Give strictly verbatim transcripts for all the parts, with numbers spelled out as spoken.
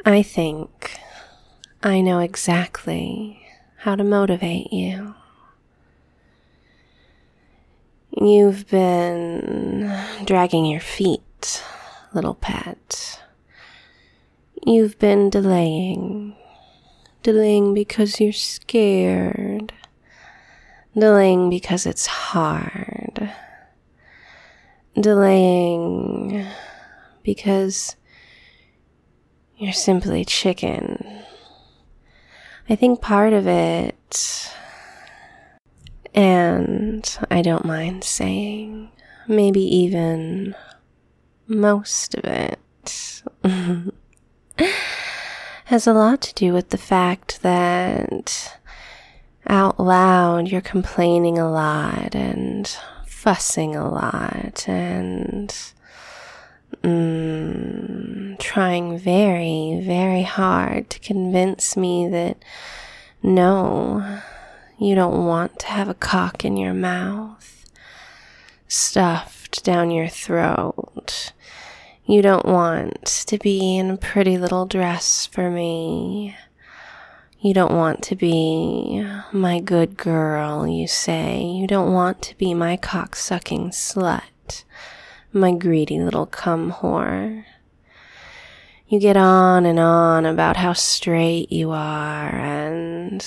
I think I know exactly how to motivate you. You've been dragging your feet, little pet. You've been delaying. Delaying because you're scared. Delaying because it's hard. Delaying because you're simply chicken. I think part of it, and I don't mind saying, maybe even most of it, has a lot to do with the fact that out loud you're complaining a lot and fussing a lot and mm, trying very, very hard to convince me that no, you don't want to have a cock in your mouth, stuffed down your throat. You don't want to be in a pretty little dress for me. You don't want to be my good girl, you say. You don't want to be my cock-sucking slut, my greedy little cum whore. You get on and on about how straight you are and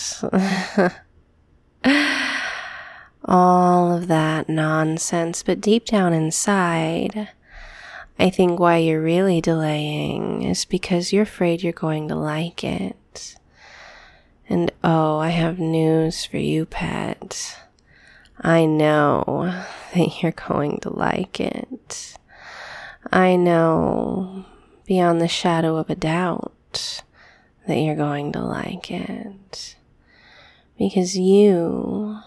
all of that nonsense, but deep down inside, I think why you're really delaying is because you're afraid you're going to like it. And oh, I have news for you, pet. I know that you're going to like it. I know beyond the shadow of a doubt that you're going to like it. Because you,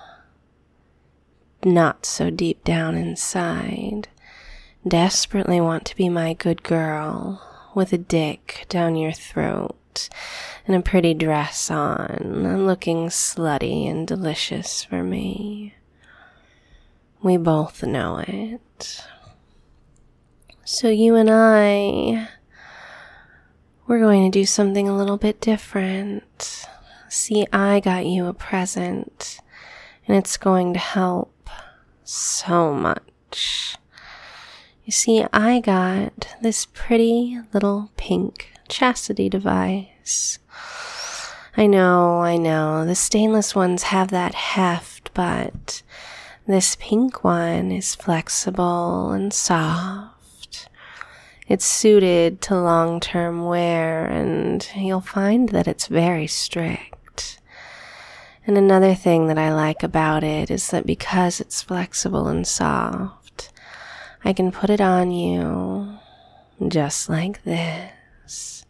not so deep down inside, desperately want to be my good girl with a dick down your throat and a pretty dress on, looking slutty and delicious for me. We both know it. So you and I, we're going to do something a little bit different. See, I got you a present, and it's going to help so much. You see, I got this pretty little pink chastity device. I know, I know, the stainless ones have that heft, but this pink one is flexible and soft. It's suited to long-term wear, and you'll find that it's very strict. And another thing that I like about it is that because it's flexible and soft, I can put it on you just like this.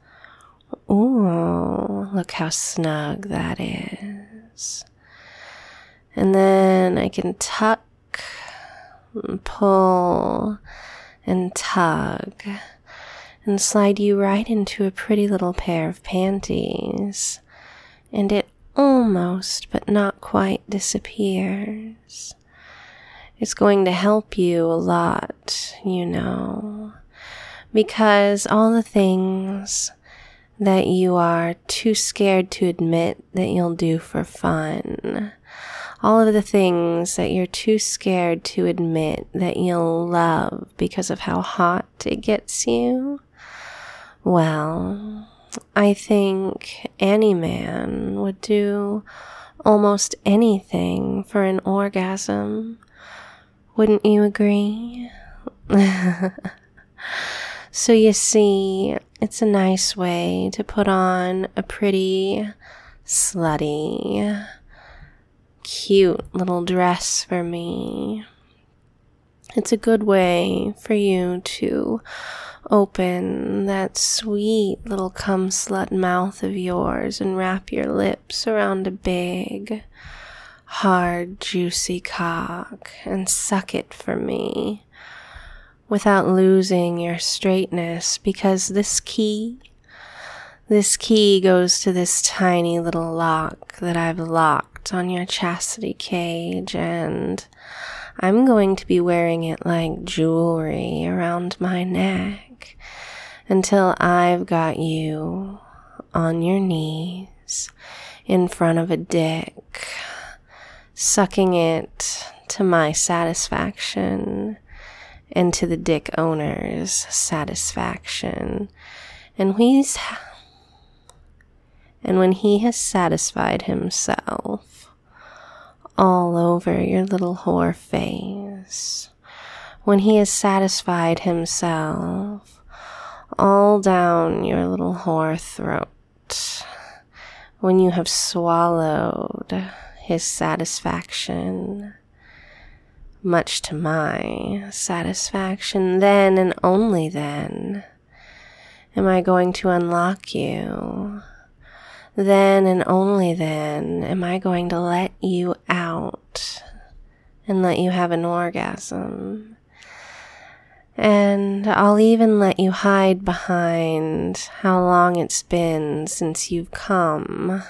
Ooh, look how snug that is. And then I can tuck, and pull, and tug, and slide you right into a pretty little pair of panties. And it almost, but not quite, disappears. It's going to help you a lot, you know, because all the things that you are too scared to admit that you'll do for fun, all of the things that you're too scared to admit that you'll love because of how hot it gets you, well, I think any man would do almost anything for an orgasm. Wouldn't you agree? So you see, it's a nice way to put on a pretty, slutty, cute little dress for me. It's a good way for you to open that sweet little cum slut mouth of yours and wrap your lips around a big, hard, juicy cock and suck it for me without losing your straightness, because this key, this key goes to this tiny little lock that I've locked on your chastity cage, and I'm going to be wearing it like jewelry around my neck until I've got you on your knees in front of a dick, sucking it to my satisfaction and to the dick owner's satisfaction. And he's and when he has satisfied himself all over your little whore face, when he has satisfied himself all down your little whore throat, when you have swallowed his satisfaction, much to my satisfaction, then and only then am I going to unlock you. Then and only then am I going to let you out and let you have an orgasm. And I'll even let you hide behind how long it's been since you've come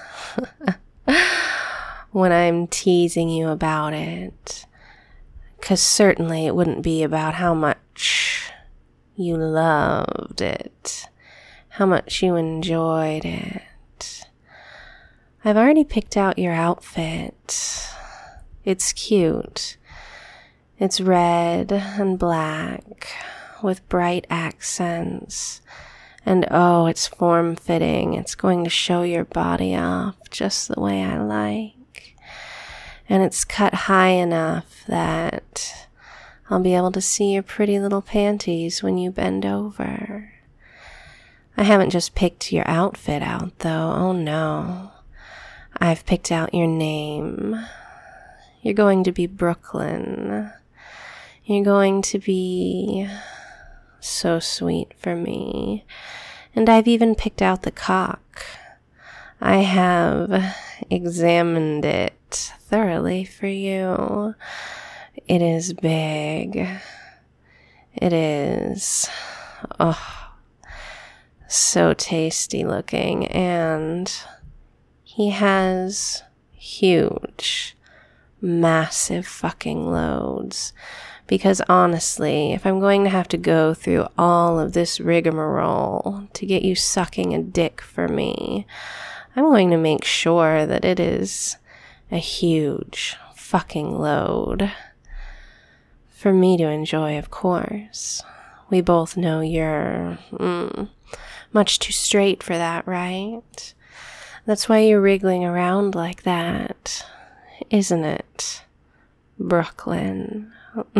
when I'm teasing you about it. 'Cause certainly it wouldn't be about how much you loved it, how much you enjoyed it. I've already picked out your outfit. It's cute. It's red and black with bright accents. And oh, it's form-fitting. It's going to show your body off just the way I like. And it's cut high enough that I'll be able to see your pretty little panties when you bend over. I haven't just picked your outfit out, though. Oh, no. I've picked out your name. You're going to be Brooklyn. You're going to be so sweet for me. And I've even picked out the cock. I have examined it thoroughly for you. It is big. It is, oh, so tasty looking, and he has huge, massive fucking loads. Because honestly, if I'm going to have to go through all of this rigmarole to get you sucking a dick for me, I'm going to make sure that it is a huge fucking load for me to enjoy, of course. We both know you're mm, much too straight for that, right? That's why you're wriggling around like that, isn't it, Brooklyn?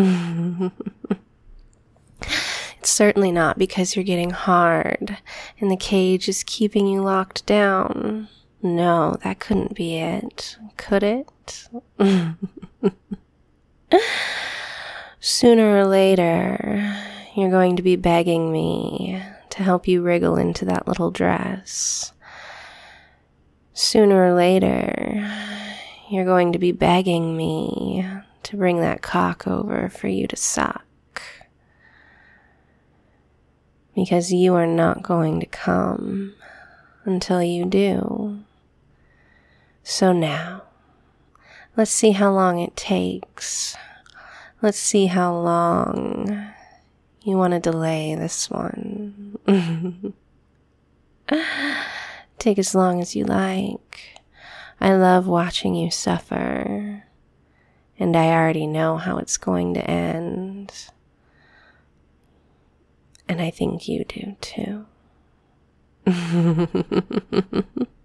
It's certainly not because you're getting hard and the cage is keeping you locked down. No, that couldn't be it, could it? Sooner or later, you're going to be begging me to help you wriggle into that little dress. Sooner or later, you're going to be begging me to bring that cock over for you to suck. Because you are not going to come until you do. So now, let's see how long it takes. Let's see how long you want to delay this one. Take as long as you like. I love watching you suffer. And I already know how it's going to end. And I think you do too.